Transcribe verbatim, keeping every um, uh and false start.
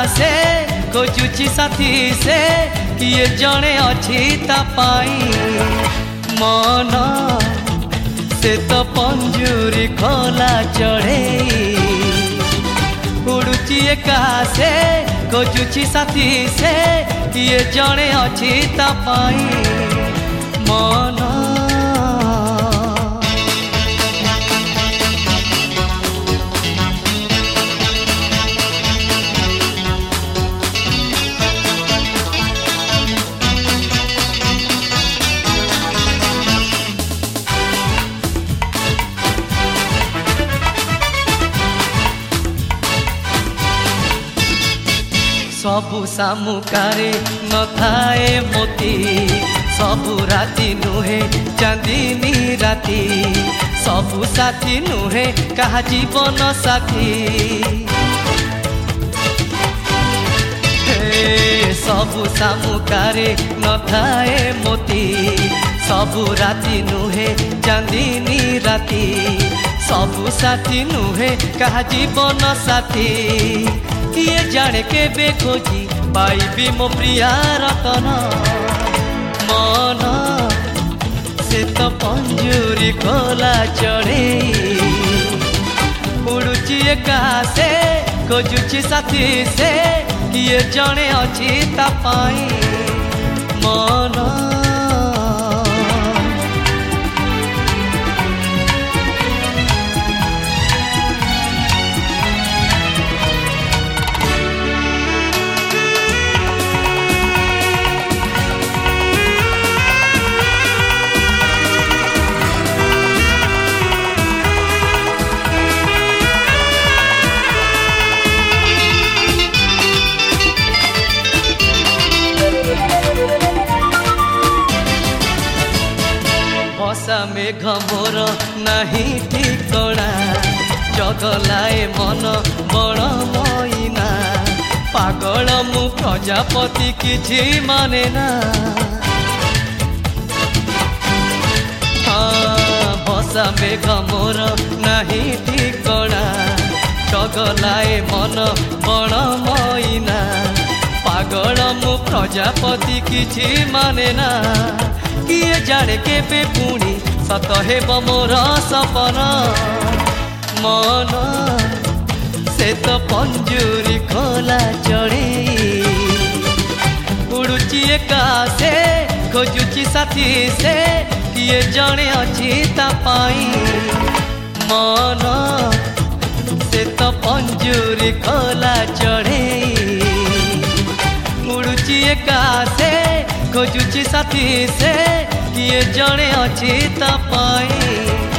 से खोजुची साथी से किए जड़े अच्छी तापाई मन से तो पंजुरी खोला चढ़े उड़ुची एका से खोजुची साथी से किए जड़े अच्छी तापाई मन सबु सामुकारे न थाए मोती सबु राति नुहे चांदनी राति सबु साथी नुहे कहा जीवन साथी सबु सामुकारे न थाए मोती सबु राति नुहे चांदनी राति सबु साथी नुहे कहा जीवन साथी किए जाने के बेखोजी पाइबी मो प्रिया रतन मन से तो पंजुरी खोला चढ़े उड़ुची एका से खोजुची साथी से किए जड़े अच्छी तापाई मन मेघ मोर नहीं ठिकଣା जगलाए मन बड़ मईना पागल मु प्रजापति किछि माने ना हाँ बसा मेघ मोर नहीं ठिकଣା जगलाए मन बड़ मईना पागल मु प्रजापति किछि माने ना किए जाने के पे पुणी सत हेब मोर सपन मन से तो पंजुरी खोला चढ़े उड़ुची एका से खोजुची साथी से किए जड़े अच्छी तापाई मन से तो पंजुरी खोला चढ़े उड़ुची एका से खोजुची साथी से किए जड़े अच्छी तापाई।